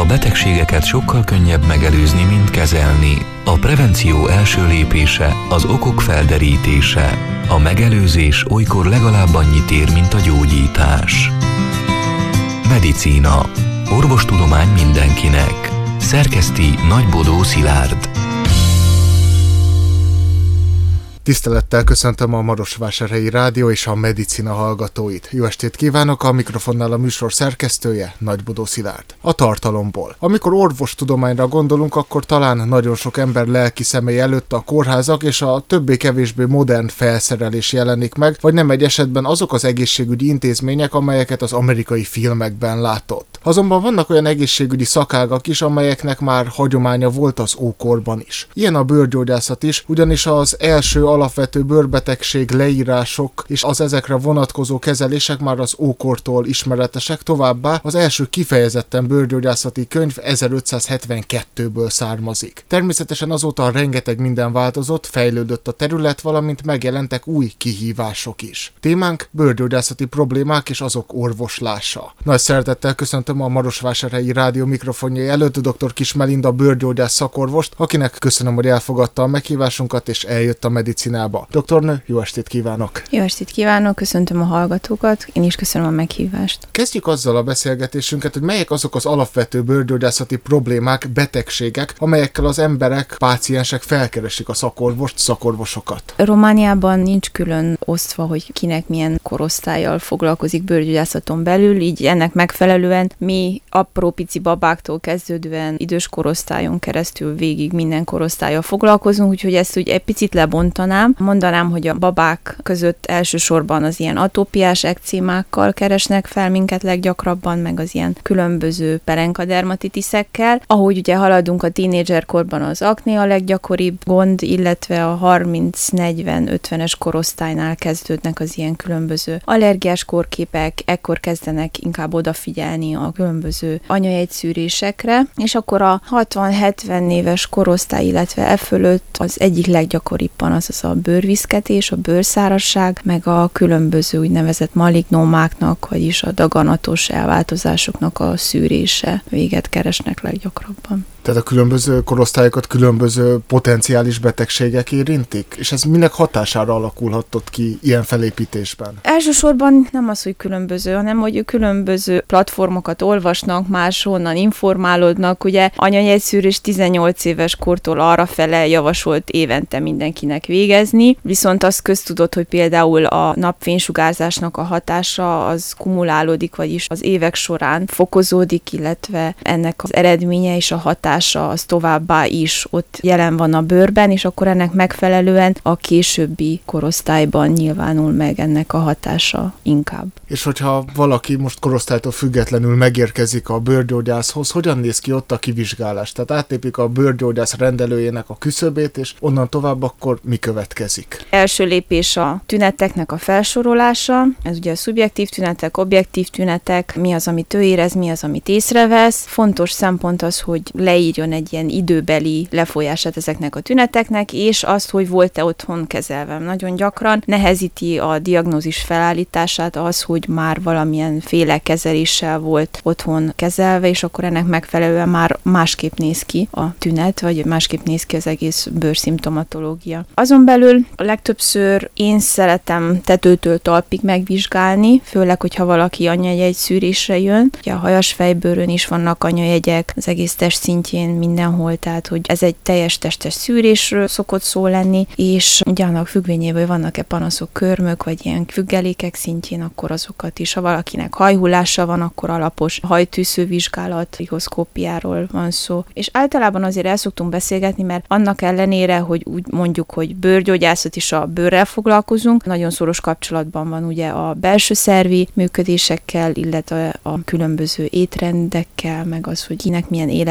betegségeket sokkal könnyebb megelőzni, mint kezelni. A prevenció első lépése az okok felderítése. A megelőzés olykor legalább annyit ér, mint a gyógyítás. Medicína. Orvostudomány mindenkinek. Szerkeszti Nagy Bodó Szilárd. Tisztelettel köszöntöm a Marosvásárhelyi Rádió és a Medicina hallgatóit. Jó estét kívánok, a mikrofonnál a műsor szerkesztője, Nagy Bodó Szilárd. A tartalomból. Amikor orvostudományra gondolunk, akkor talán nagyon sok ember lelki személy előtt a kórházak és a többé-kevésbé modern felszerelés jelenik meg, vagy nem egy esetben azok az egészségügyi intézmények, amelyeket az amerikai filmekben látott. Azonban vannak olyan egészségügyi szakágak is, amelyeknek már hagyománya volt az ókorban is. Ilyen a bőrgyógyászat is, ugyanis az első alapvető bőrbetegség leírások és az ezekre vonatkozó kezelések már az ókortól ismeretesek, továbbá az első kifejezetten bőrgyógyászati könyv 1572-ből származik. Természetesen azóta rengeteg minden változott, fejlődött a terület, valamint megjelentek új kihívások is. Témánk bőrgyógyászati problémák és azok orvoslása. Nagy szeretettel köszöntöm a Marosvásárhelyi Rádió mikrofonjai előtt dr. Kiss Melinda bőrgyógyász szakorvost, akinek köszönöm, hogy elfogadta a meghívásunkat és eljött a medicinába. Doktornő, jó estét kívánok! Jó estét kívánok, köszöntöm a hallgatókat, én is köszönöm a meghívást. Kezdjük azzal a beszélgetésünket, hogy melyek azok az alapvető bőrgyógyászati problémák, betegségek, amelyekkel az emberek, páciensek felkeresik a szakorvosokat. Romániában nincs külön osztva, hogy kinek milyen korosztállyal foglalkozik bőrgyógyászaton belül, így ennek megfelelően mi apró pici babáktól kezdődően idős korosztályon keresztül végig minden korosztállyal foglalkozunk, úgyhogy ezt úgy egy picit lebontanám. Mondanám, hogy a babák között elsősorban az ilyen atópiás ekcémákkal keresnek fel minket leggyakrabban, meg az ilyen különböző perenkadermatitiszekkel. Ahogy ugye haladunk a tínédzserkorban az akné a leggyakoribb gond, illetve a 30-40-50-es korosztálynál kezdődnek az ilyen különböző allergiás kórképek, ekkor kezdenek inkább odafigyelni a különböző anyajegyszűrésekre, és akkor a 60-70 éves korosztály, illetve e fölött az egyik leggyakoribb panasz az a bőrviszketés, a bőrszárazság, meg a különböző úgynevezett malignómáknak, vagyis a daganatos elváltozásoknak a szűrése véget keresnek leggyakrabban. Tehát a különböző korosztályokat különböző potenciális betegségek érintik? És ez minek hatására alakulhatott ki ilyen felépítésben? Elsősorban nem az, hogy különböző, hanem hogy különböző platformokat olvasnak, máshonnan informálódnak. Ugye anyajegyszűrés 18 éves kortól arrafele javasolt évente mindenkinek végezni, viszont az köztudott, hogy például a napfénysugárzásnak a hatása az kumulálódik, vagyis az évek során fokozódik, illetve ennek az eredménye és a hatása az továbbá is ott jelen van a bőrben, és akkor ennek megfelelően a későbbi korosztályban nyilvánul meg ennek a hatása inkább. És hogyha valaki most korosztálytól függetlenül megérkezik a bőrgyógyászhoz, hogyan néz ki ott a kivizsgálás? Tehát átlépik a bőrgyógyász rendelőjének a küszöbét, és onnan tovább akkor mi következik? Első lépés a tüneteknek a felsorolása, ez ugye a szubjektív tünetek, objektív tünetek, mi az, amit ő érez, mi az, amit észrevesz. Fontos szempont az, hogy leírjon egy ilyen időbeli lefolyását ezeknek a tüneteknek, és azt, hogy volt-e otthon kezelve. Nagyon gyakran nehezíti a diagnózis felállítását az, hogy már valamilyen féle kezeléssel volt otthon kezelve, és akkor ennek megfelelően már másképp néz ki a tünet, vagy másképp néz ki az egész bőrszimptomatológia. Azon belül a legtöbbször én szeretem tetőtől talpig megvizsgálni, főleg, hogyha valaki anyajegyszűrésre jön. Ugye a hajasfejbőrön is vannak anyajegyek, az egész test szintjén mindenhol, tehát hogy ez egy teljes testes szűrésről szokott szó lenni, és ugye annak függvényében, hogy vannak-e panaszok, körmök, vagy ilyen függelékek szintjén, akkor azokat is. Ha valakinek hajhullása van, akkor alapos hajtűszővizsgálat, trichoszkópiáról van szó. És általában azért el szoktunk beszélgetni, mert annak ellenére, hogy úgy mondjuk, hogy bőrgyógyászat is a bőrrel foglalkozunk, nagyon szoros kapcsolatban van ugye a belső szervi működésekkel, illetve a különböző étrendekkel, meg az, hogy kinek milyen életstílus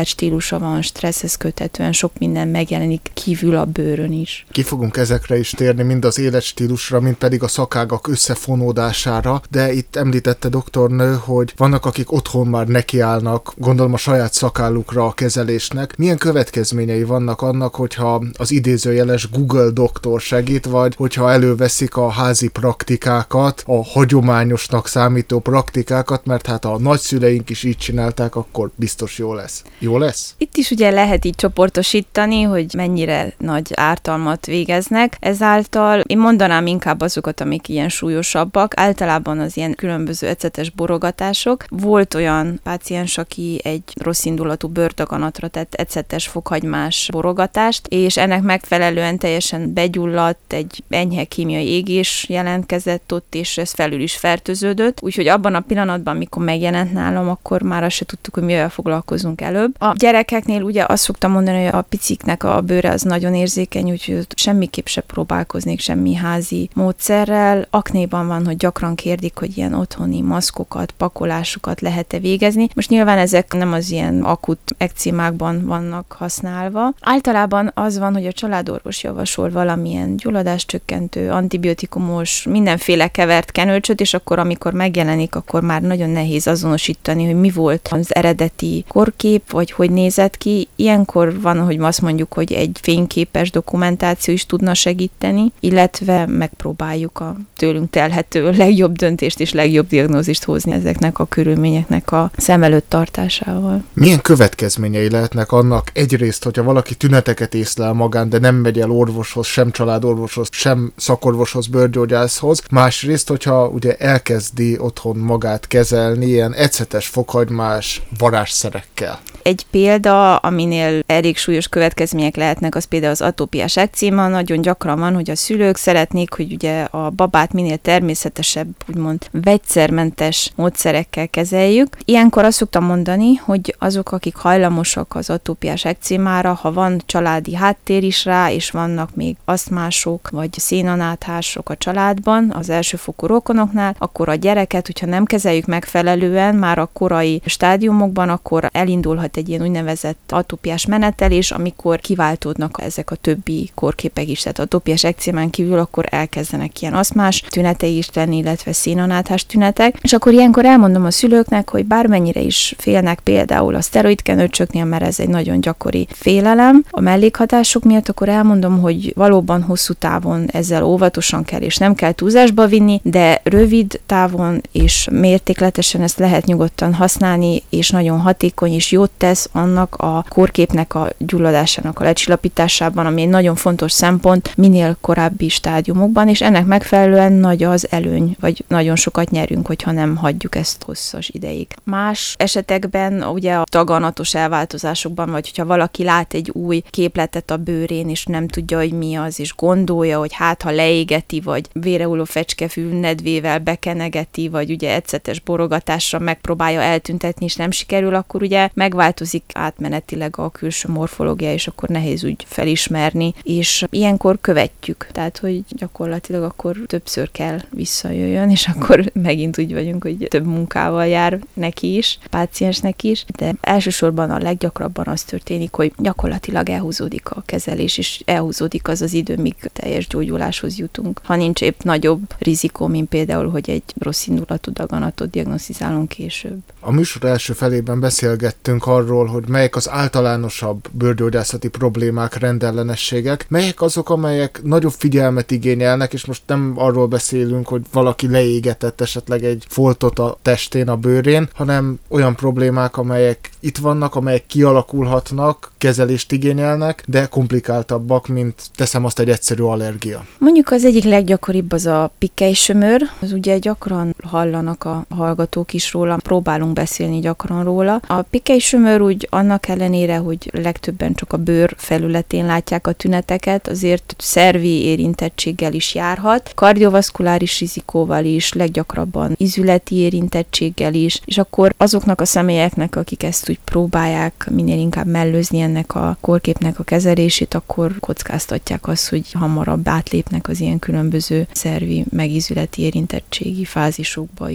stílusa van, stresszhez köthetően sok minden megjelenik kívül a bőrön is. Ki fogunk ezekre is térni, mind az életstílusra, mind pedig a szakágak összefonódására, de itt említette doktornő, hogy vannak, akik otthon már nekiállnak, gondolom a saját szakállukra a kezelésnek. Milyen következményei vannak annak, hogyha az idézőjeles Google doktor segít, vagy hogyha előveszik a házi praktikákat, a hagyományosnak számító praktikákat, mert hát a nagyszüleink is így csinálták, akkor biztos jó lesz. Jó lesz? Itt is ugye lehet így csoportosítani, hogy mennyire nagy ártalmat végeznek. Ezáltal én mondanám inkább azokat, amik ilyen súlyosabbak. Általában az ilyen különböző ecetes borogatások. Volt olyan páciens, aki egy rosszindulatú bőrdaganatra tett ecetes fokhagymás borogatást, és ennek megfelelően teljesen begyulladt, egy enyhe kémiai égés jelentkezett ott, és ez felül is fertőződött. Úgyhogy abban a pillanatban, amikor megjelent nálam, akkor már azt se tudtuk, hogy mivel foglalkozunk előbb. A gyerekeknél ugye azt szoktam mondani, hogy a piciknek a bőre az nagyon érzékeny, úgyhogy semmiképp se próbálkoznék semmi házi módszerrel. Aknéban van, hogy gyakran kérdik, hogy ilyen otthoni maszkokat, pakolásokat lehet-e végezni. Most nyilván ezek nem az ilyen akut ekcémákban vannak használva. Általában az van, hogy a családorvos javasol valamilyen gyulladáscsökkentő, antibiotikumos, mindenféle kevert kenőcsöt, és akkor amikor megjelenik, akkor már nagyon nehéz azonosítani, hogy mi volt az eredeti korkép, vagy hogy nézett ki. Ilyenkor van, hogy azt mondjuk, hogy egy fényképes dokumentáció is tudna segíteni, illetve megpróbáljuk a tőlünk telhető legjobb döntést és legjobb diagnózist hozni ezeknek a körülményeknek a szem előtt tartásával. Milyen következményei lehetnek annak egyrészt, hogyha valaki tüneteket észlel magán, de nem megy el orvoshoz, sem családorvoshoz, sem szakorvoshoz, bőrgyógyászhoz. Másrészt, hogyha ugye elkezdi otthon magát kezelni ilyen ecetes fokhagymás varázsszerekkel. Egy példa, aminél elég súlyos következmények lehetnek, az például az atópiás ekcéma. Nagyon gyakran van, hogy a szülők szeretnék, hogy ugye a babát minél természetesebb, úgymond vegyszermentes módszerekkel kezeljük. Ilyenkor azt szoktam mondani, hogy azok, akik hajlamosak az atópiás ekcémára, ha van családi háttér is rá, és vannak még asztmások, vagy szénanáthások a családban, az elsőfokú rokonoknál, akkor a gyereket, hogyha nem kezeljük megfelelően, már a korai stádiumokban, akkor elindulhat egy ilyen úgynevezett atópiás menetelés, amikor kiváltódnak ezek a többi korképek is, tehát atópiás ekcémán kívül akkor elkezdenek ilyen asztmás tünetei is lenni, illetve szénanáthás tünetek, és akkor ilyenkor elmondom a szülőknek, hogy bármennyire is félnek például a szteroidkenőcsöknél, mert ez egy nagyon gyakori félelem a mellékhatások miatt, akkor elmondom, hogy valóban hosszú távon ezzel óvatosan kell, és nem kell túlzásba vinni, de rövid távon és mértékletesen ezt lehet nyugodtan használni, és nagyon hatékony és jót tesz annak a korképnek a gyulladásának a lecsillapításában, ami egy nagyon fontos szempont minél korábbi stádiumokban, és ennek megfelelően nagy az előny, vagy nagyon sokat nyerünk, hogyha nem hagyjuk ezt hosszas ideig. Más esetekben ugye a daganatos elváltozásokban, vagy hogyha valaki lát egy új képletet a bőrén, és nem tudja, hogy mi az, és gondolja, hogy hát ha leégeti, vagy vérehulló fecskefű nedvével bekenegeti, vagy ugye ecetes borogatásra megpróbálja eltüntetni, és nem sikerül, akkor ugye megváltozik átmenetileg a külső morfológia, és akkor nehéz úgy felismerni, és ilyenkor követjük. Tehát, hogy gyakorlatilag akkor többször kell visszajöjjön, és akkor megint úgy vagyunk, hogy több munkával jár neki is, a páciensnek is, de elsősorban a leggyakrabban az történik, hogy gyakorlatilag elhúzódik a kezelés, és elhúzódik az az idő, míg teljes gyógyuláshoz jutunk. Ha nincs épp nagyobb rizikó, mint például, hogy egy rossz indulatú daganatot diagnosztizálunk később. A műsor első felében beszélgettünk arról, hogy melyek az általánosabb bőrgyógyászati problémák, rendellenességek, melyek azok, amelyek nagyobb figyelmet igényelnek, és most nem arról beszélünk, hogy valaki leégetett esetleg egy foltot a testén, a bőrén, hanem olyan problémák, amelyek itt vannak, amelyek kialakulhatnak, kezelést igényelnek, de komplikáltabbak, mint teszem azt egy egyszerű allergia. Mondjuk az egyik leggyakoribb az a pikkelysömör, az ugye gyakran hallanak a hallgatók is róla, próbálunk beszélni gyakran róla. A pikkelysömör úgy annak ellenére, hogy legtöbben csak a bőr felületén látják a tüneteket, azért szervi érintettséggel is járhat, kardiovaszkuláris rizikóval is, leggyakrabban ízületi érintettséggel is, és akkor azoknak a személyeknek, akik ezt úgy próbálják minél inkább mellőzni ennek a korképnek a kezelését, akkor kockáztatják azt, hogy hamarabb átlépnek az ilyen különböző szervi megízületi érintettségi fázisokba is.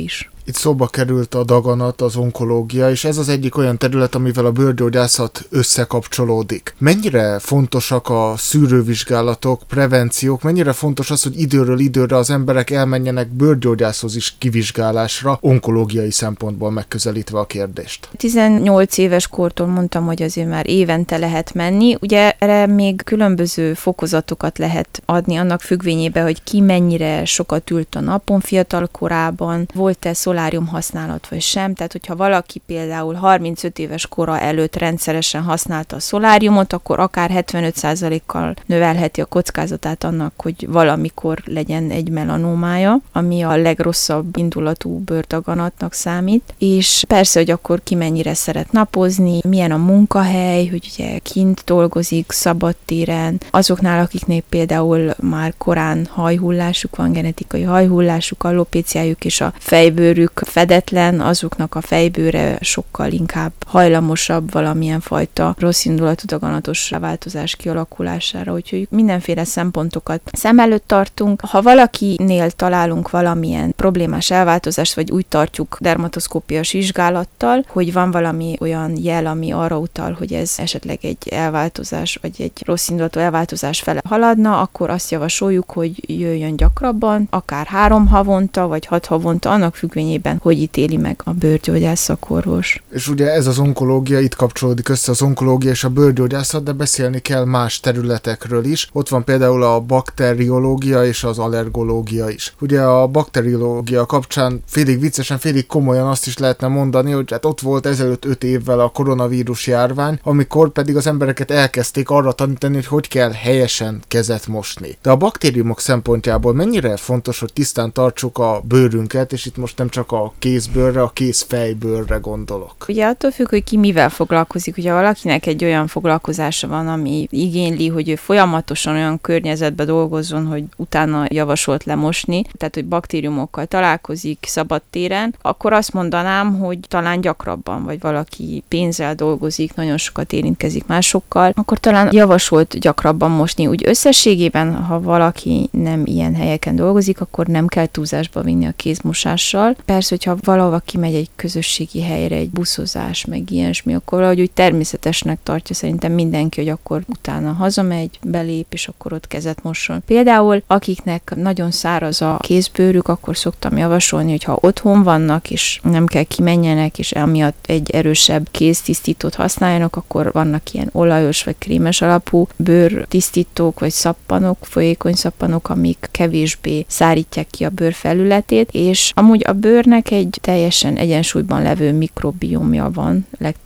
Itt szóba került a daganat, az onkológia, és ez az egyik olyan terület, amivel a bőrgyógyászat összekapcsolódik. Mennyire fontosak a szűrővizsgálatok, prevenciók, mennyire fontos az, hogy időről időre az emberek elmenjenek bőrgyógyászhoz is kivizsgálásra, onkológiai szempontból megközelítve a kérdést? 18 éves kortól mondtam, hogy azért már évente lehet menni. Ugye erre még különböző fokozatokat lehet adni annak függvényében, hogy ki mennyire sokat ült a napon fiatal korában, volt-e szolárium használat vagy sem. Tehát, hogyha valaki például 35 éves kora előtt rendszeresen használta a szoláriumot, akkor akár 75%-kal növelheti a kockázatát annak, hogy valamikor legyen egy melanómája, ami a legrosszabb indulatú bőrdaganatnak számít. És persze, hogy akkor ki mennyire szeret napozni, milyen a munkahely, hogy ugye kint dolgozik, szabadtéren, azoknál, akiknél például már korán hajhullásuk van, genetikai hajhullásuk, allopéciájuk és a fejbőrük fedetlen, azoknak a fejbőre sokkal inkább hajlamosabb valamilyen fajta rossz indulatú daganatos változás kialakulására, úgyhogy mindenféle szempontokat szem előtt tartunk. Ha valakinél találunk valamilyen problémás elváltozást, vagy úgy tartjuk dermatoszkópiás vizsgálattal, hogy van valami olyan jel, ami arra utal, hogy ez esetleg egy elváltozás, vagy egy rossz indulatú elváltozás fele haladna, akkor azt javasoljuk, hogy jöjjön gyakrabban, akár 3 havonta, vagy 6 havonta, annak függvényében, hogy ítéli meg a bőrgyógyász szakorvos. És ugye ez az onkológia, itt kapcsolódik össze az onkológia és a bőrgyógyászat, de beszélni kell más területekről is. Ott van például a bakteriológia és az allergológia is. Ugye a bakteriológia kapcsán félig viccesen, félig komolyan azt is lehetne mondani, hogy hát ott volt ezelőtt 5 évvel a koronavírus járvány, amikor pedig az embereket elkezdték arra tanítani, hogy kell helyesen kezet mosni. De a baktériumok szempontjából mennyire fontos, hogy tisztán tartsuk a bőrünket, és itt most nem csak a kézbőrre, a kézfejbőrre gondolok. Ugye attól függ, hogy ki mivel foglalkozik. Ugye valakinek egy olyan foglalkozása van, ami igényli, hogy ő folyamatosan olyan környezetben dolgozzon, hogy utána javasolt lemosni, tehát hogy baktériumokkal találkozik szabadtéren, akkor azt mondanám, hogy talán gyakrabban, vagy valaki pénzzel dolgozik, nagyon sokat érintkezik másokkal, akkor talán javasolt gyakrabban mosni. Úgy összességében, ha valaki nem ilyen helyeken dolgozik, akkor nem kell túlzásba vinni a kézmosással. Persze, hogyha valahova kimegy egy közösségi helyre, egy buszozás, meg ilyesmi, akkor valahogy úgy természetesnek tartja szerintem mindenki, hogy akkor utána hazamegy, belép, és akkor ott kezet mosson. Például, akiknek nagyon száraz a kézbőrük, akkor szoktam javasolni, hogy ha otthon vannak, és nem kell kimenjenek, és emiatt egy erősebb kéztisztítót használjanak, akkor vannak ilyen olajos vagy krémes alapú bőrtisztítók, vagy szappanok, folyékony szappanok, amik kevésbé szárítják ki a bőr felületét, és amúgy a bőrnek egy teljesen egyensúlyban levő mikrobiomja van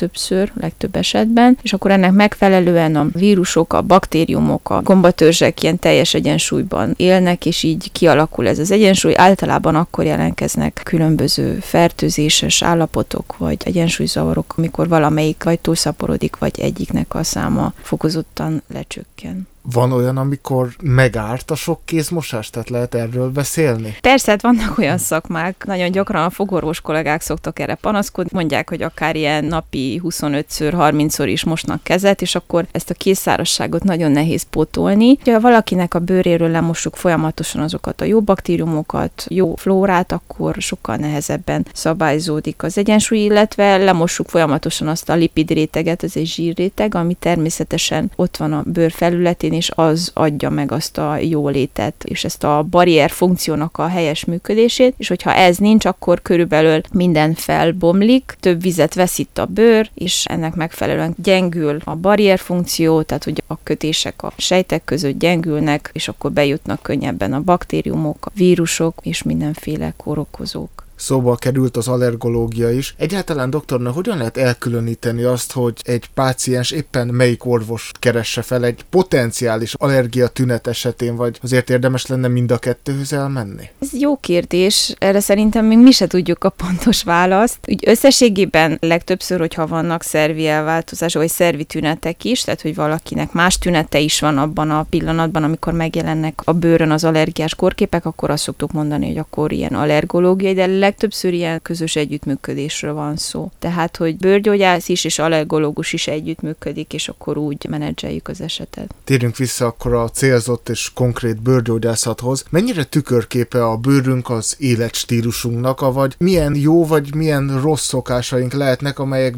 legtöbb esetben, és akkor ennek megfelelően a vírusok, a baktériumok, a gombatörzsek ilyen teljes egyensúlyban élnek, és így kialakul ez az egyensúly. Általában akkor jelentkeznek különböző fertőzéses állapotok, vagy egyensúlyzavarok, amikor valamelyik vagy túlszaporodik, vagy egyiknek a száma fokozottan lecsökken. Van olyan, amikor megárt a sok kézmosás? Tehát lehet erről beszélni? Persze, hát vannak olyan szakmák, nagyon gyakran a fogorvos kollégák szoktak erre panaszkodni, mondják, hogy akár ilyen napi 25-ször, 30-szor is mosnak kezet, és akkor ezt a kézszárazságot nagyon nehéz pótolni. Ha valakinek a bőréről lemossuk folyamatosan azokat a jó baktériumokat, jó flórát, akkor sokkal nehezebben szabályzódik az egyensúly, illetve lemossuk folyamatosan azt a lipidréteget, ez egy zsírréteg, ami természetesen ott van a bőr felületén, és az adja meg azt a jólétet, és ezt a barrier funkciónak a helyes működését, és hogyha ez nincs, akkor körülbelül minden felbomlik, több vizet veszít a bőr, és ennek megfelelően gyengül a barrier funkció, tehát hogy a kötések a sejtek között gyengülnek, és akkor bejutnak könnyebben a baktériumok, a vírusok és mindenféle kórokozók. Szóba került az allergológia is. Egyáltalán, doktornő, hogyan lehet elkülöníteni azt, hogy egy páciens éppen melyik orvos keresse fel egy potenciális allergia tünet esetén, vagy azért érdemes lenne mind a kettőhöz elmenni? Ez jó kérdés. Erre szerintem még mi se tudjuk a pontos választ. Úgy összességében legtöbbször, hogyha vannak szervi elváltozások, vagy szervi tünetek is, tehát hogy valakinek más tünete is van abban a pillanatban, amikor megjelennek a bőrön az allergiás kórképek, akkor azt szoktuk mondani, hogy akkor ilyen allergológiai, de legtöbbször ilyen közös együttműködésről van szó. Tehát, hogy bőrgyógyász is és allergológus is együttműködik, és akkor úgy menedzseljük az esetet. Térjünk vissza akkor a célzott és konkrét bőrgyógyászathoz. Mennyire tükörképe a bőrünk az életstílusunknak, vagy milyen jó vagy milyen rossz szokásaink lehetnek, amelyek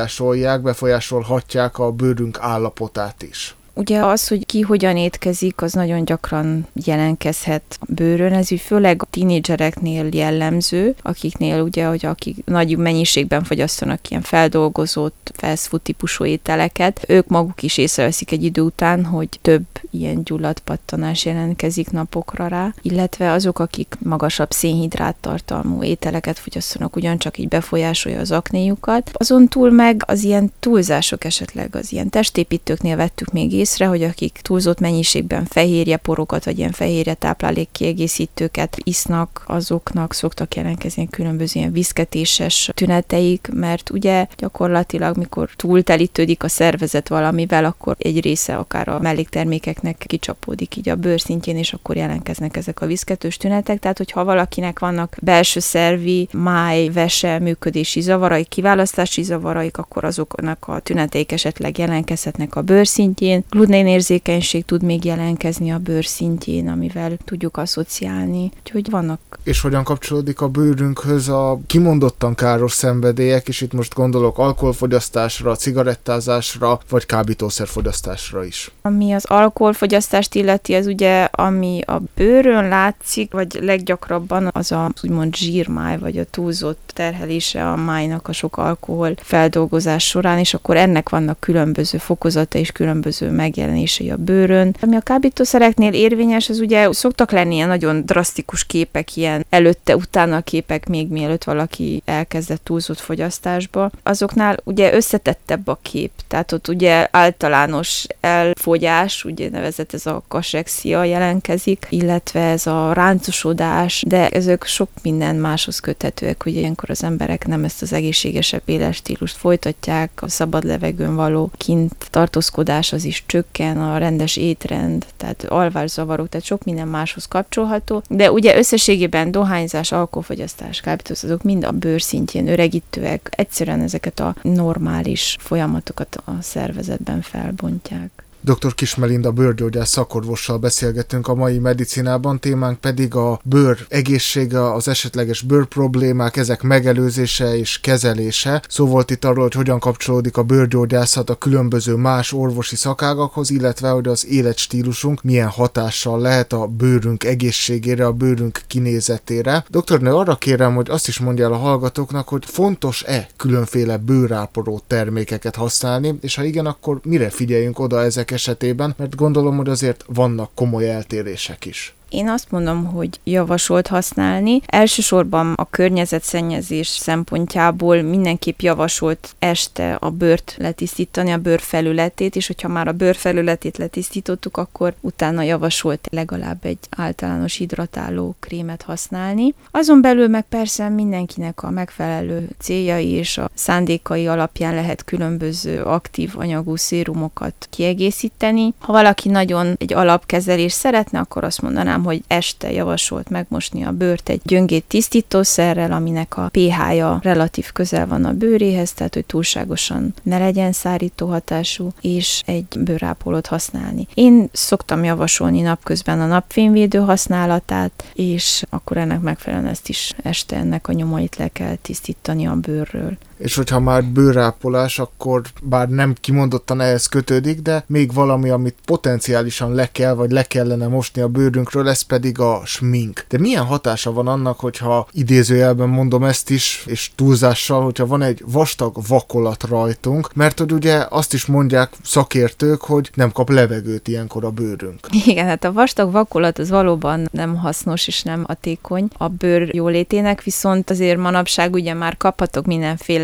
befolyásolhatják a bőrünk állapotát is? Ugye az, hogy ki hogyan étkezik, az nagyon gyakran jelenkezhet a bőrön, ez úgy főleg a tínédzsereknél jellemző, akiknél ugye, hogy akik nagy mennyiségben fogyasztanak ilyen feldolgozott, fast food típusú ételeket, ők maguk is észreveszik egy idő után, hogy több ilyen gyulladpattanás jelentkezik napokra rá, illetve azok, akik magasabb szénhidráttartalmú ételeket fogyasztanak, ugyancsak így befolyásolja az aknéjukat. Azon túl meg az ilyen túlzások esetleg az ilyen testépítőknél vettük még észre, hogy akik túlzott mennyiségben fehérjeporokat, vagy ilyen fehérje táplálék kiegészítőket isznak, azoknak szoktak jelentkezni különböző ilyen viszketéses tüneteik, mert ugye gyakorlatilag, mikor túltelítődik a szervezet valamivel, akkor egy része akár a melléktermékeknek kicsapódik így a bőr szintjén, és akkor jelentkeznek ezek a viszketős tünetek. Tehát, hogyha valakinek vannak belső szervi, máj, vese, működési zavarai, kiválasztási zavaraik, akkor azoknak a tüneteik esetleg jelentkezhetnek a bőr szintjén. Gluténérzékenység tud még jelentkezni a bőr szintjén, amivel tudjuk asszociálni. Úgyhogy vannak. És hogyan kapcsolódik a bőrünkhöz a kimondottan káros szenvedélyek, és itt most gondolok alkoholfogyasztásra, cigarettázásra, vagy kábítószerfogyasztásra is? Ami az alkoholfogyasztást illeti, ez ugye, ami a bőrön látszik, vagy leggyakrabban az a úgymond zsírmáj, vagy a túlzott terhelése a májnak a sok alkohol feldolgozás során, és akkor ennek vannak különböző fokozata és különböző megjelenései a bőrön. Ami a kábítószereknél érvényes, az ugye szoktak lenni ilyen nagyon drasztikus képek, ilyen előtte-utána képek, még mielőtt valaki elkezdett túlzott fogyasztásba. Azoknál ugye összetettebb a kép, tehát ott ugye általános elfogyás, ugye nevezett ez a kasekszia jelentkezik, illetve ez a ráncosodás, de ezek sok minden máshoz köthetőek, hogy ilyenkor az emberek nem ezt az egészségesebb életstílust folytatják, a szabad levegőn való kint tartózkodás az is csökken, a rendes étrend, tehát alvászavarok, tehát sok minden máshoz kapcsolható, de ugye összességében dohányzás, alkoholfogyasztás, kábítószer, azok mind a bőr szintjén öregítőek, egyszerűen ezeket a normális folyamatokat a szervezetben felbontják. Dr. Kiss Melinda bőrgyógyász szakorvossal beszélgetünk a mai medicinában, témánk pedig a bőr egészsége, az esetleges bőrproblémák, ezek megelőzése és kezelése. Szó volt itt arról, hogy hogyan kapcsolódik a bőrgyógyászat a különböző más orvosi szakágakhoz, illetve hogy az életstílusunk milyen hatással lehet a bőrünk egészségére, a bőrünk kinézetére. Doktornő, arra kérem, hogy azt is mondja el a hallgatóknak, hogy fontos-e különféle bőrápoló termékeket használni, és ha igen, akkor mire figyeljünk oda ezek esetében, mert gondolom, hogy azért vannak komoly eltérések is. Én azt mondom, hogy javasolt használni. Elsősorban a környezetszennyezés szempontjából mindenképp javasolt este a bőrt letisztítani, a bőr felületét, és hogyha már a bőr felületét letisztítottuk, akkor utána javasolt legalább egy általános hidratáló krémet használni. Azon belül meg persze mindenkinek a megfelelő céljai és a szándékai alapján lehet különböző aktív anyagú szérumokat kiegészíteni. Ha valaki nagyon egy alapkezelést szeretne, akkor azt mondanám, hogy este javasolt megmosni a bőrt egy gyöngéd tisztítószerrel, aminek a pH-ja relatív közel van a bőréhez, tehát hogy túlságosan ne legyen szárító hatású, és egy bőrápolót használni. Én szoktam javasolni napközben a napfényvédő használatát, és akkor ennek megfelelően ezt is este ennek a nyomait le kell tisztítani a bőrről. És hogyha már bőrápolás, akkor bár nem kimondottan ehhez kötődik, de még valami, amit potenciálisan le kell, vagy le kellene mosni a bőrünkről, ez pedig a smink. De milyen hatása van annak, hogyha idézőjelben mondom ezt is, és túlzással, hogyha van egy vastag vakolat rajtunk, mert hogy ugye azt is mondják szakértők, hogy nem kap levegőt ilyenkor a bőrünk. Igen, hát a vastag vakolat az valóban nem hasznos és nem hatékony a bőr jólétének, viszont azért manapság ugye már kaphatok mindenféle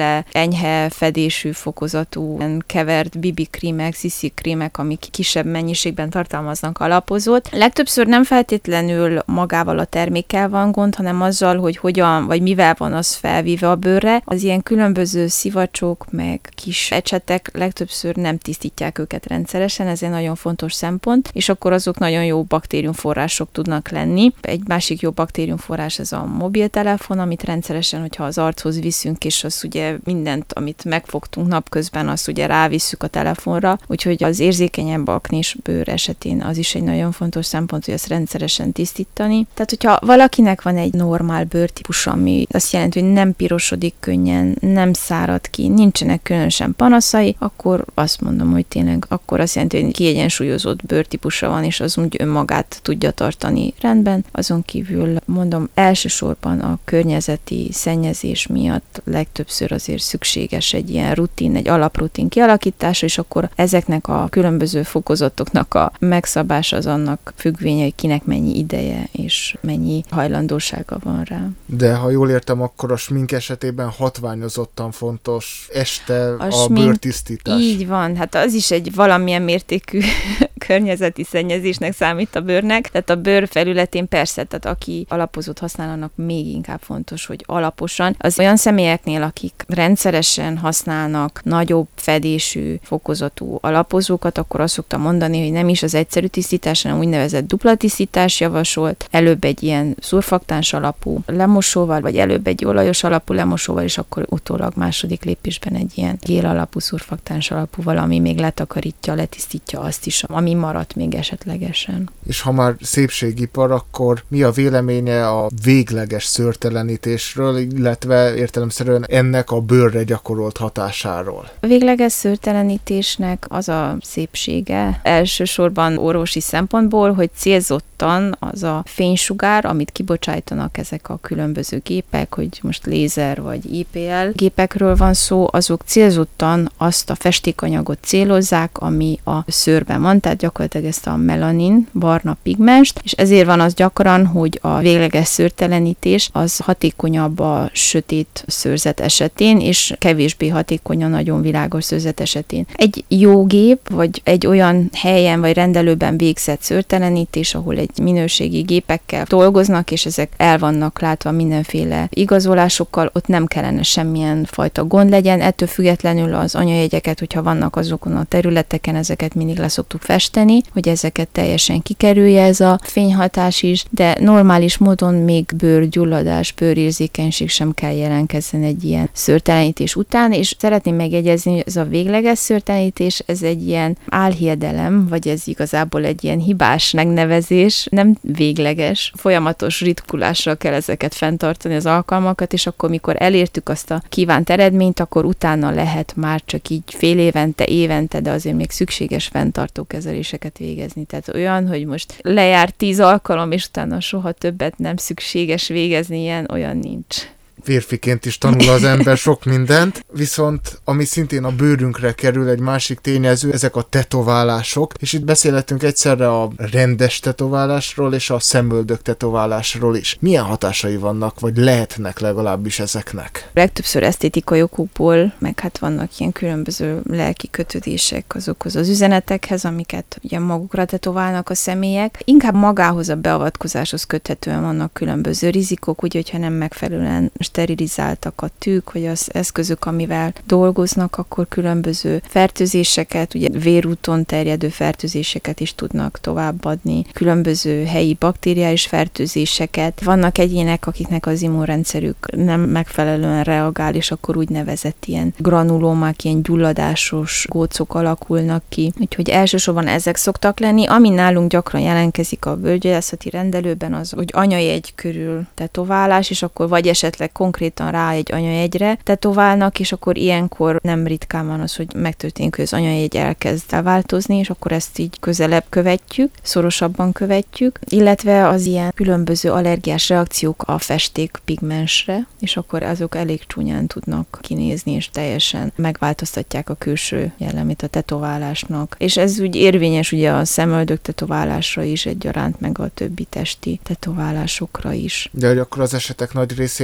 mindenféle enyhe fedésű, fokozatú, kevert BB krímek, CC krímek, amik kisebb mennyiségben tartalmaznak alapozót. Legtöbbször nem feltétlenül magával a termékkel van gond, hanem azzal, hogy hogyan vagy mivel van az felvíve a bőrre. Az ilyen különböző szivacsok, meg kis ecsetek legtöbbször nem tisztítják őket rendszeresen, ez egy nagyon fontos szempont, és akkor azok nagyon jó baktériumforrások tudnak lenni. Egy másik jó baktériumforrás ez a mobiltelefon, amit rendszeresen, hogyha az archoz viszünk, és az ugye mindent, amit megfogtunk napközben, azt ugye rávisszük a telefonra, úgyhogy az érzékenyebb aknés bőr esetén az is egy nagyon fontos szempont, hogy ezt rendszeresen tisztítani. Tehát, hogyha valakinek van egy normál bőrtípus, ami azt jelenti, hogy nem pirosodik könnyen, nem szárad ki, nincsenek különösen panaszai, akkor azt mondom, hogy tényleg akkor azt jelenti, hogy kiegyensúlyozott bőrtípusa van, és az úgy önmagát tudja tartani rendben. Azon kívül mondom, elsősorban a környezeti szennyezés miatt legtöbbször azért szükséges egy ilyen rutin, egy alaprutin kialakítása, és akkor ezeknek a különböző fokozatoknak a megszabása az annak függvénye, hogy kinek mennyi ideje és mennyi hajlandósága van rá. De ha jól értem, akkor a smink esetében hatványozottan fontos este a bőrtisztítás. Így van, hát az is egy valamilyen mértékű környezeti szennyezésnek számít a bőrnek, tehát a bőr felületén persze, tehát aki alapozót használ, annak még inkább fontos, hogy alaposan. Az olyan személyeknél, akik rendszeresen használnak nagyobb fedésű, fokozatú alapozókat, akkor azt szoktam mondani, hogy nem is az egyszerű tisztítás, hanem úgynevezett dupla tisztítás javasolt, előbb egy ilyen szurfaktáns alapú lemosóval, vagy előbb egy olajos alapú lemosóval, és akkor utólag második lépésben egy ilyen gél alapú, szurfaktáns alapú valami még letakarítja, letisztítja azt is, ami maradt még esetlegesen. És ha már szépségipar, akkor mi a véleménye a végleges szőrtelenítésről, illetve értelemszerűen ennek a bőrre gyakorolt hatásáról? A végleges szőrtelenítésnek az a szépsége elsősorban orvosi szempontból, hogy célzottan az a fénysugár, amit kibocsájtanak ezek a különböző gépek, hogy most lézer vagy IPL gépekről van szó, azok célzottan azt a festékanyagot célozzák, ami a szőrben van, tehát gyakorlatilag ezt a melanin, barna pigmenst, és ezért van az gyakran, hogy a végleges szőrtelenítés az hatékonyabb a sötét szőrzet esetén, és kevésbé hatékony a nagyon világos szőrzet esetén. Egy jó gép, vagy egy olyan helyen vagy rendelőben végzett szőrtelenítés, ahol egy minőségi gépekkel dolgoznak, és ezek el vannak látva mindenféle igazolásokkal, ott nem kellene semmilyen fajta gond legyen. Ettől függetlenül az anyajegyeket, hogyha vannak azokon a területeken, ezeket mindig leszoktuk festeni, hogy ezeket teljesen kikerülje ez a fényhatás is, de normális módon még bőrgyulladás, bőrérzékenység sem kell jelentkezzen egy ilyen szőrtelenítés után, és szeretném megjegyezni, hogy ez a végleges szőrtelenítés, ez egy ilyen álhiedelem, vagy ez igazából egy ilyen hibás megnevezés, nem végleges, folyamatos ritkulással kell ezeket fenntartani az alkalmakat, és akkor, mikor elértük azt a kívánt eredményt, akkor utána lehet már csak így fél évente, évente, de azért még szükséges fenntartó kezeléseket végezni. Tehát olyan, hogy most lejárt 10 alkalom, és utána soha többet nem szükséges végezni, ilyen olyan nincs. Férfiként is tanul az ember sok mindent, viszont ami szintén a bőrünkre kerül, egy másik tényező, ezek a tetoválások, és itt beszélhetünk egyszerre a rendes tetoválásról és a szemöldök tetoválásról is. Milyen hatásai vannak, vagy lehetnek legalábbis ezeknek? Legtöbbször esztétikai okokból, meg hát vannak ilyen különböző lelki kötődések azokhoz az üzenetekhez, amiket ugye magukra tetoválnak a személyek. Inkább magához a beavatkozáshoz köthetően vannak különböző rizikok, úgyhogy ha nem megfelelően sterilizáltak a tűk, vagy az eszközök, amivel dolgoznak, akkor különböző fertőzéseket, ugye vérúton terjedő fertőzéseket is tudnak továbbadni, különböző helyi bakteriális fertőzéseket. Vannak egyének, akiknek az immunrendszerük nem megfelelően reagál, és akkor úgynevezett ilyen granulómák, ilyen gyulladásos gócok alakulnak ki. Úgyhogy elsősorban ezek szoktak lenni. Ami nálunk gyakran jelentkezik a bőrgyógyászati rendelőben, az, hogy anyajegy körül tetoválás, és akkor vagy esetleg konkrétan rá egy anyajegyre tetoválnak, és akkor ilyenkor nem ritkán van az, hogy megtörténik, hogy az anyajegy elkezd elváltozni, és akkor ezt így közelebb követjük, szorosabban követjük, illetve az ilyen különböző allergiás reakciók a festék pigmensre, és akkor azok elég csúnyán tudnak kinézni, és teljesen megváltoztatják a külső jellemét a tetoválásnak. És ez úgy érvényes ugye a szemöldök tetoválásra is egyaránt, meg a többi testi tetoválásokra is. De hogy akkor az esetek nagy részében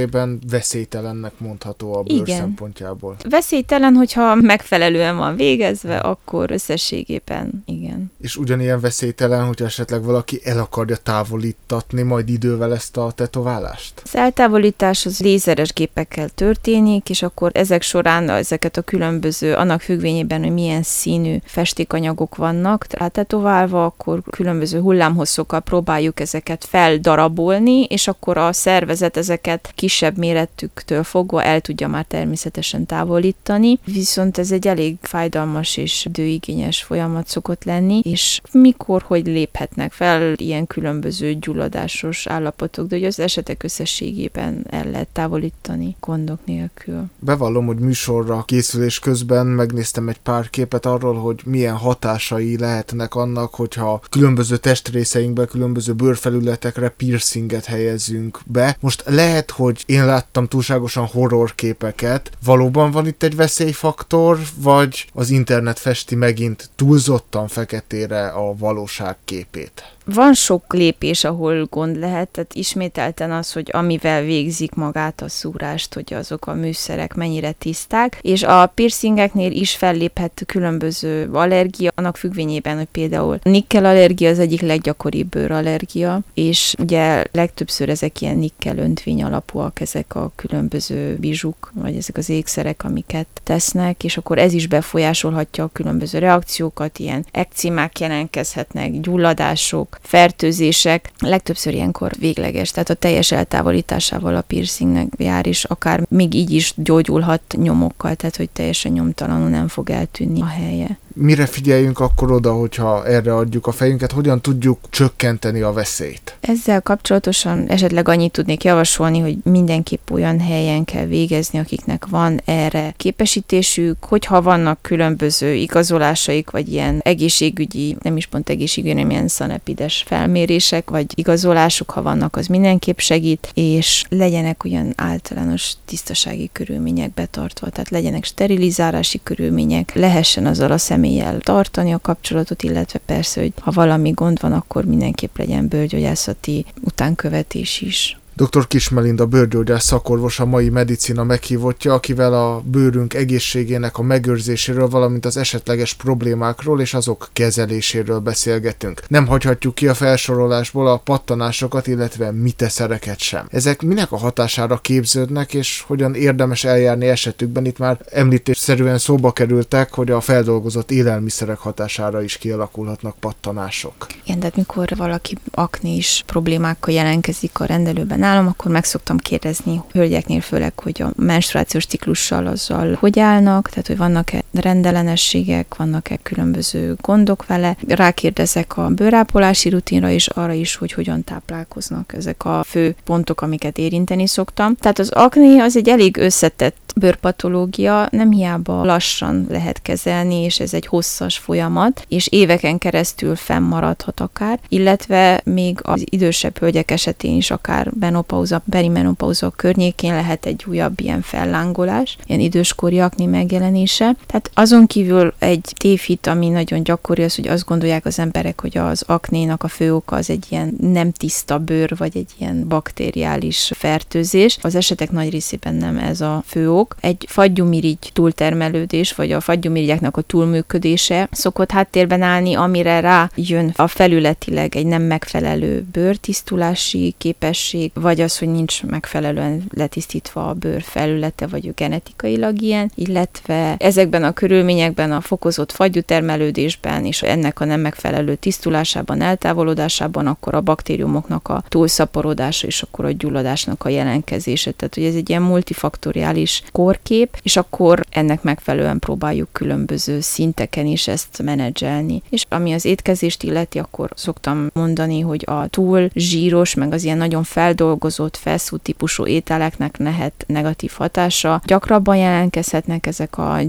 veszélytelennek mondható a bőr szempontjából. Veszélytelen, hogyha megfelelően van végezve, akkor összességében igen. És ugyanilyen veszélytelen, hogyha esetleg valaki el akarja távolítatni majd idővel ezt a tetoválást? Az eltávolítás az lézeres gépekkel történik, és akkor ezek során ezeket a különböző, annak függvényében, hogy milyen színű festékanyagok vannak, tetoválva, akkor különböző hullámhosszokkal próbáljuk ezeket feldarabolni, és akkor a szervezet ezeket kisebb méretüktől fogva el tudja már természetesen távolítani, viszont ez egy elég fájdalmas és időigényes folyamat szokott lenni, és mikor, hogy léphetnek fel ilyen különböző gyulladásos állapotok, de hogy az esetek összességében el lehet távolítani gondok nélkül. Bevallom, hogy műsorra készülés közben megnéztem egy pár képet arról, hogy milyen hatásai lehetnek annak, hogyha különböző testrészeinkbe, különböző bőrfelületekre piercinget helyezünk be. Most lehet, hogy én láttam túlságosan horror képeket. Valóban van itt egy veszélyfaktor, vagy az internet festi megint túlzottan feketére a valóság képét? Van sok lépés, ahol gond lehet, tehát ismételten az, hogy amivel végzik magát a szúrást, hogy azok a műszerek mennyire tiszták, és a piercingeknél is felléphet különböző allergia, annak függvényében, hogy például nikkel allergia az egyik leggyakoribb bőrallergia, és ugye legtöbbször ezek ilyen nikkel öntvény alapúak, ezek a különböző bizsuk, vagy ezek az ékszerek, amiket tesznek, és akkor ez is befolyásolhatja a különböző reakciókat, ilyen ekcímák jelentkezhetnek, gyulladások, fertőzések, legtöbbször ilyenkor végleges, tehát a teljes eltávolításával a piercingnek jár, és akár még így is gyógyulhat nyomokkal, tehát hogy teljesen nyomtalanul nem fog eltűnni a helye. Mire figyeljünk akkor oda, hogyha erre adjuk a fejünket, hogyan tudjuk csökkenteni a veszélyt? Ezzel kapcsolatosan esetleg annyit tudnék javasolni, hogy mindenképp olyan helyen kell végezni, akiknek van erre képesítésük, hogyha vannak különböző igazolásaik, vagy ilyen egészségügyi, nem is pont egészségügyi, hanem ilyen szanepides felmérések, vagy igazolások, ha vannak, az mindenképp segít, és legyenek olyan általános tisztasági körülmények betartva, tehát legyenek sterilizálási körülmények, lehessen azzal a személlyel tartani a kapcsolatot, illetve persze, hogy ha valami gond van, akkor mindenképp legyen bőrgyógyászati utánkövetés is. Dr. Kiss Melinda bőrgyógyász szakorvos a mai medicina meghívottja, akivel a bőrünk egészségének a megőrzéséről, valamint az esetleges problémákról és azok kezeléséről beszélgetünk. Nem hagyhatjuk ki a felsorolásból a pattanásokat, illetve miteszereket sem. Ezek minek a hatására képződnek, és hogyan érdemes eljárni esetükben? Itt már említésszerűen szóba kerültek, hogy a feldolgozott élelmiszerek hatására is kialakulhatnak pattanások. Igen, de mikor valaki aknés problémákkal jelentkezik a rendelőben nálam, akkor meg szoktam kérdezni hölgyeknél főleg, hogy a menstruációs ciklussal azzal hogy állnak, tehát hogy vannak-e rendellenességek, vannak-e különböző gondok vele. Rákérdezek a bőrápolási rutinra és arra is, hogy hogyan táplálkoznak. Ezek a fő pontok, amiket érinteni szoktam. Tehát az akné az egy elég összetett bőrpatológia, nem hiába lassan lehet kezelni, és ez egy hosszas folyamat, és éveken keresztül fennmaradhat akár, illetve még az idősebb hölgyek esetén is akár menopauza, perimenopauza környékén lehet egy újabb ilyen fellángolás, ilyen időskori akné megjelenése. Tehát azon kívül egy tévhit, ami nagyon gyakori, az, hogy azt gondolják az emberek, hogy az aknénak a fő oka az egy ilyen nem tiszta bőr, vagy egy ilyen bakteriális fertőzés. Az esetek nagy részében nem ez a fő ok. Egy fagyumirigy túltermelődés, vagy a fagyumirigyeknek a túlműködése szokott háttérben állni, amire rá jön a felületileg egy nem megfelelő bőrtisztulási képesség, vagy az, hogy nincs megfelelően letisztítva a bőr felülete, vagy genetikailag ilyen, illetve ezekben a körülményekben a fokozott fagyútermelődésben és ennek a nem megfelelő tisztulásában, eltávolodásában, akkor a baktériumoknak a túlszaporodása és akkor a gyulladásnak a jelentkezése. Tehát, hogy ez egy ilyen multifaktoriális korkép, és akkor ennek megfelelően próbáljuk különböző szinteken is ezt menedzselni. És ami az étkezést illeti, akkor szoktam mondani, hogy a túl zsíros, meg az ilyen nagyon feldolgozott, fast food típusú ételeknek lehet negatív hatása. Gyakrabban jelentkezhetnek ezek a gyulladt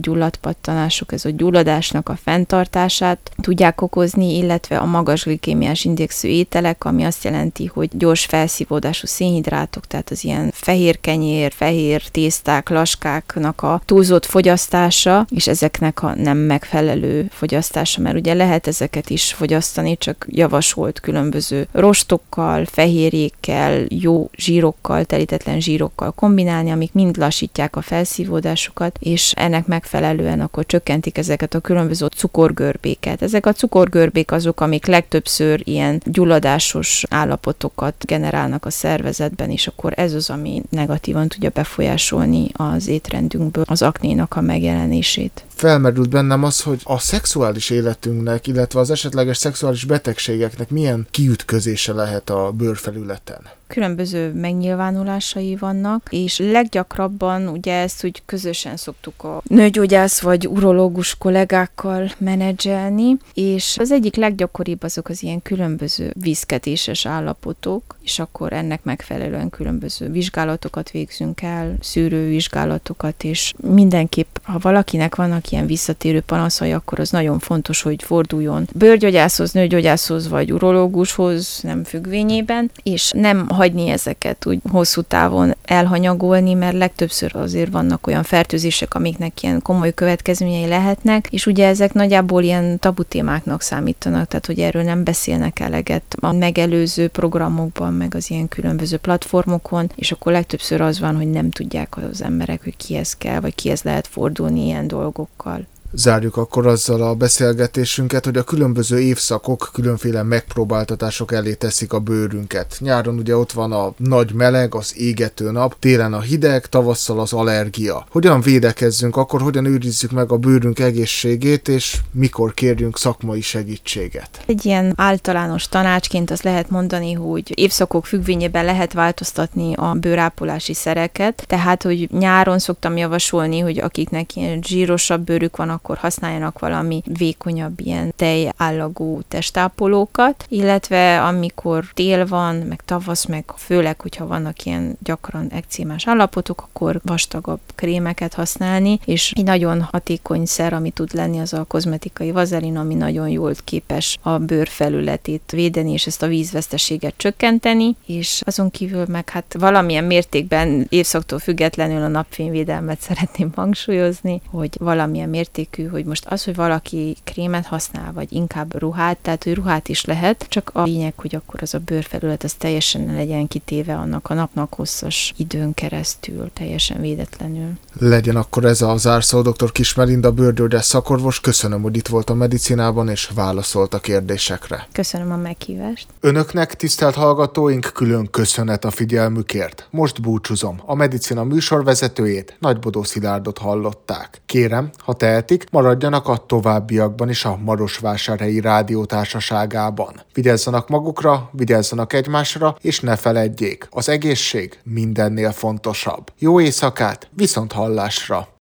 vérpattanások, ez a gyulladásnak a fenntartását tudják okozni, illetve a magas glikémiás indexű ételek, ami azt jelenti, hogy gyors felszívódású szénhidrátok, tehát az ilyen fehér kenyér, fehér tészták, laskáknak a túlzott fogyasztása, és ezeknek a nem megfelelő fogyasztása, mert ugye lehet ezeket is fogyasztani, csak javasolt különböző rostokkal, fehérjékkel, jó zsírokkal, telítetlen zsírokkal kombinálni, amik mind lassítják a felszívódásukat, és ennek megfelelően akkor csökkentik ezeket a különböző cukorgörbéket. Ezek a cukorgörbék azok, amik legtöbbször ilyen gyulladásos állapotokat generálnak a szervezetben, és akkor ez az, ami negatívan tudja befolyásolni az étrendünkből az aknénak a megjelenését. Felmerült bennem az, hogy a szexuális életünknek, illetve az esetleges szexuális betegségeknek milyen kiütközése lehet a bőrfelületen. Különböző megnyilvánulásai vannak, és leggyakrabban ugye ezt úgy közösen szoktuk a nőgyógyász vagy urológus kollégákkal menedzselni, és az egyik leggyakoribb azok az ilyen különböző vízketéses állapotok, és akkor ennek megfelelően különböző vizsgálatokat végzünk el, szűrővizsgálatokat, és mindenképp, ha valakinek vannak ilyen visszatérő panaszai, akkor az nagyon fontos, hogy forduljon bőrgyógyászhoz, nőgyógyászhoz vagy urológushoz, nem függvényében, és nem hagyni ezeket úgy hosszú távon elhanyagolni, mert legtöbbször azért vannak olyan fertőzések, amiknek ilyen komoly következményei lehetnek, és ugye ezek nagyjából ilyen tabu témáknak számítanak, tehát hogy erről nem beszélnek eleget a megelőző programokban, meg az ilyen különböző platformokon, és akkor legtöbbször az van, hogy nem tudják az emberek, hogy kihez kell, vagy kihez lehet fordulni ilyen dolgokkal. Zárjuk akkor azzal a beszélgetésünket, hogy a különböző évszakok különféle megpróbáltatások elé teszik a bőrünket. Nyáron ugye ott van a nagy meleg, az égető nap, télen a hideg, tavasszal az allergia. Hogyan védekezzünk akkor, hogyan őrizzük meg a bőrünk egészségét, és mikor kérjünk szakmai segítséget? Egy ilyen általános tanácsként azt lehet mondani, hogy évszakok függvényében lehet változtatni a bőrápolási szereket, tehát hogy nyáron szoktam javasolni, hogy akiknek ilyen zsírosabb bőrük van, akkor használjanak valami vékonyabb ilyen tejállagú testápolókat, illetve amikor tél van, meg tavasz, meg főleg, hogyha vannak ilyen gyakran ekcémás állapotok, akkor vastagabb krémeket használni, és egy nagyon hatékony szer, ami tud lenni, az a kozmetikai vazelin, ami nagyon jól képes a bőr felületét védeni, és ezt a vízveszteséget csökkenteni, és azon kívül meg hát valamilyen mértékben évszaktól függetlenül a napfényvédelmet szeretném hangsúlyozni, hogy valamilyen mértékű, hogy most az, hogy valaki krémet használ, vagy inkább ruhát, tehát hogy ruhát is lehet, csak a lényeg, hogy akkor az a bőrfelület az teljesen legyen kitéve annak a napnak hosszas időn keresztül, teljesen védetlenül. Legyen akkor ez a zárszó, dr. Kiss Melinda bőrgyógyász szakorvos. Köszönöm, hogy itt volt a Medicinában, és válaszolt a kérdésekre. Köszönöm a meghívást. Önöknek, tisztelt hallgatóink, külön köszönet a figyelmükért. Most búcsúzom. A Medicina műsorvezetőjét, Nagybodó Szilárdot hallották. Kérem, ha tehetik, maradjanak a továbbiakban is a Marosvásárhelyi Rádió Társaságában. Vigyázzanak magukra, vigyázzanak egymásra, és ne feledjék, az egészség mindennél fontosabb. Jó éjszakát, viszont hallásra!